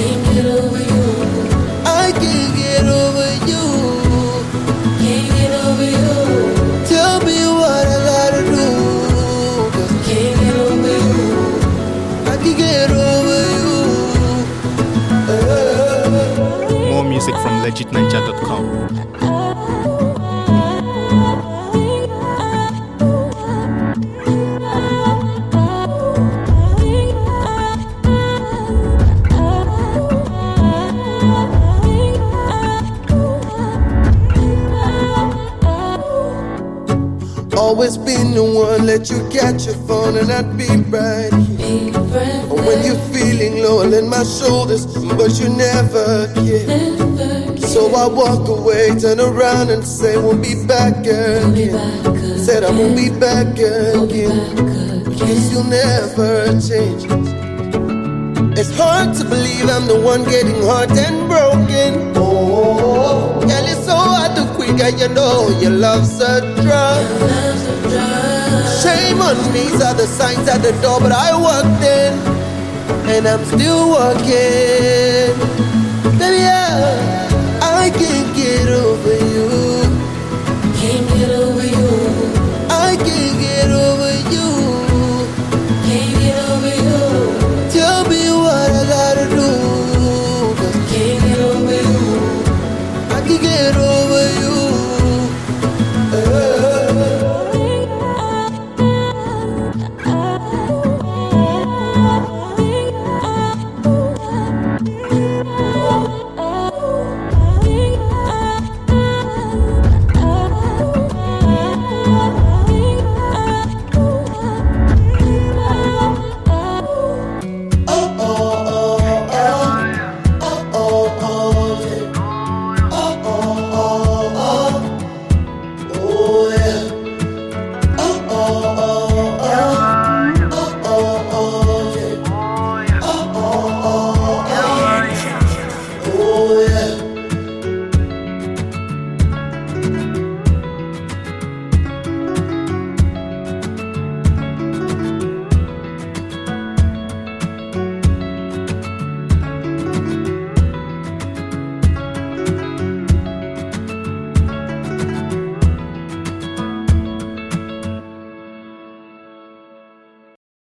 get over you. I can't get over you. Can't get over you. Tell me what I gotta do. 'Cause Can't get over you. I can't get over you. More music from legitninja.com. Always been the one, let you catch your phone and I'd be right here. Or when you're feeling low, I lend my shoulders, but you never care. So I walk away, turn around and say, won't be back again. Said I won't be back again. Guess you'll never change. It's hard to believe I'm the one getting hurt and broken. Oh, girl, it's so hard to quit, girl, you know your love's a drug. Shame on me, saw the signs at the door, but I walked in, and I'm still walking. Baby, yeah.